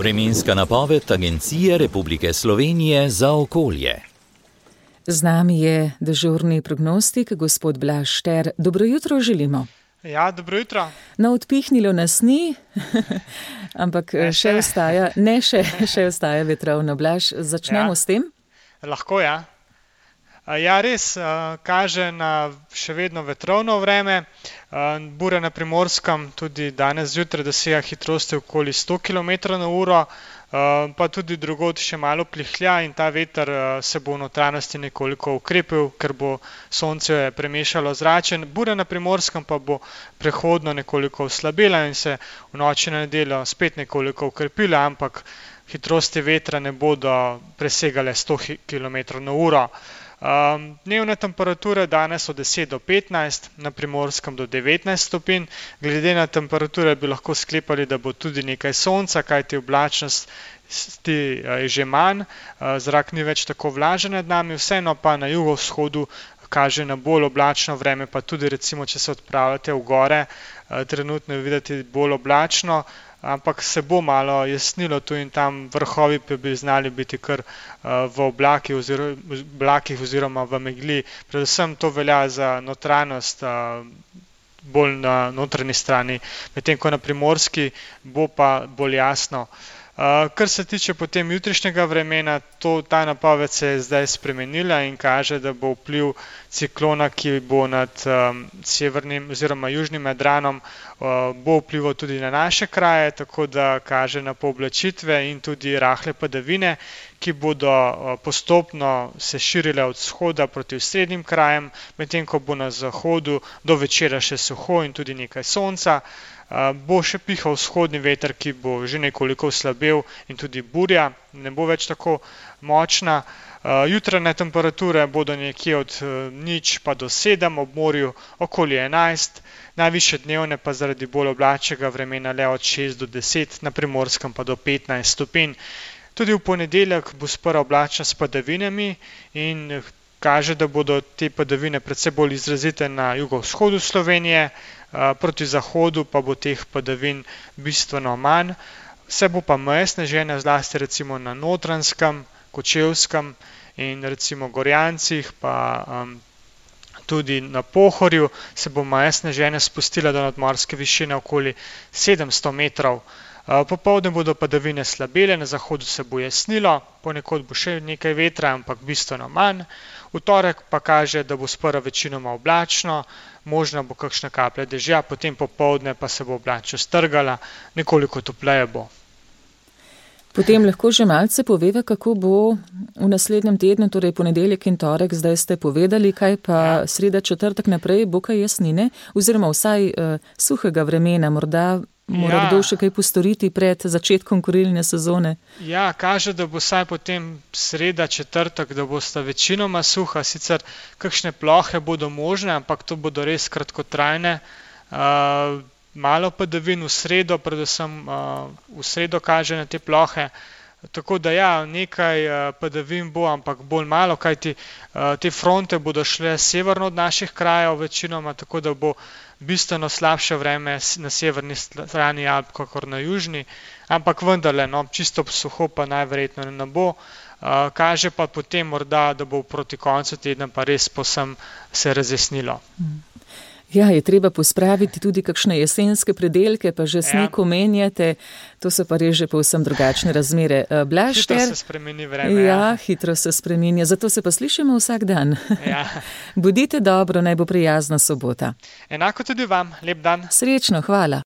Vremenska napoved Agencije Republike Slovenije za okolje. Z nami je dežurni prognostik, gospod Blaž Šter. Dobro jutro želimo. Ja, dobro jutro. No, odpihnilo nas ni, ampak še ostaja vetrovno. Blaž, začnemo s tem? Lahko, ja. Ja, res kaže na še vedno vetrovno vreme. Burja na Primorskem tudi danes zjutraj dosega hitrosti okoli 100 km/h, pa tudi drugod še malo plihlja in ta veter se bo v notranjosti nekoliko ukrepil, ker bo sonce premešalo zrače. Burja na Primorskem pa bo prehodno nekoliko oslabela in se v noči na nedeljo spet nekoliko ukrepila, ampak hitrosti vetra ne bodo presegale 100 km/h. Dnevne temperature danes od 10 do 15, na Primorskem do 19 stopinj. Glede na temperature bi lahko sklepali, da bo tudi nekaj sonca, kajti oblačnosti je že manj, zrak ni več tako vlažen nad nami, vseeno pa na jugovzhodu kaže na bolj oblačno vreme, pa tudi recimo, če se odpravljate v gore, trenutno je videti bolj oblačno, ampak se bo malo jasnilo tu in tam, vrhovi pa bi znali biti kar v oblakih oziroma v megli. Predvsem to velja za notranjost, bolj na notranji strani, medtem ko na Primorski bo pa bolj jasno. Kar se tiče potem jutrišnjega vremena, ta napoved se je zdaj spremenila in kaže, da bo vpliv ciklona, ki bo nad severnim oziroma južnim Jadranom, bo vplival tudi na naše kraje, tako da kaže na pooblačitve in tudi rahle padavine, ki bodo postopno se širile od vzhoda proti osrednjim krajem, medtem ko bo na zahodu do večera še suho in tudi nekaj sonca. Bo še pihal vzhodni veter, ki bo že nekoliko oslabel, in tudi burja ne bo več tako močna. Jutranje temperature bodo nekje od 0 pa do 7, ob morju okoli 11, najvišje dnevne pa zaradi bolj oblačnega vremena le od 6 do 10, na Primorskem pa do 15 stopinj. Tudi v ponedeljek bo sprva oblačno s padavinami in kaže, da bodo te padavine predvsem bolj izrazite na jugovzhodu Slovenije, proti zahodu pa bo teh padavin bistveno manj. Vse bo pa meje sneženja, zlasti recimo na Notranjskem, Kočevskem in recimo Gorjancih, pa tudi na Pohorju se bo meja sneženja spustila do nadmorske višine okoli 700 metrov. Popoldne bodo padavine slabele, na zahodu se bo jasnilo, ponekod bo še nekaj vetra, ampak bistveno manj. V torek pa kaže, da bo sprva večinoma oblačno, možna bo kakšna kaplja dežja, potem popoldne pa se bo oblačnost strgala, nekoliko topleje bo. Potem lahko že malce poveva, kako bo v naslednjem tednu, torej ponedeljek in torek, zdaj ste povedali, kaj pa sreda, četrtek naprej, bo kaj jasnine, oziroma vsaj suhega vremena, morda mora kdo še kaj postoriti pred začetkom kurilne sezone? Ja, kaže, da bo vsaj potem sreda, četrtek, da bosta večinoma suha, sicer kakšne plohe bodo možne, ampak to bodo res kratkotrajne. Malo padavin v sredo, predvsem v sredo kaže na te plohe, tako da ja, nekaj padavin bo, ampak bolj malo, kajti te fronte bodo šle severno od naših krajev večinoma, tako da bo bistveno slabše vreme na severni strani Alp, kakor na južni, ampak vendarle, čisto suho pa najverjetno ne bo. Kaže pa potem morda, da bo proti koncu tedna pa res povsem se razjasnilo. Ja, je treba pospraviti tudi kakšne jesenske predelke, pa že sneg omenjate, to so pa res že povsem drugačne razmere. Blaž Šter, hitro se spremeni vreme. Ja, hitro se spreminja, zato se pa slišimo vsak dan. Ja. Bodite dobro, naj bo prijazna sobota. Enako tudi vam, lep dan. Srečno, hvala.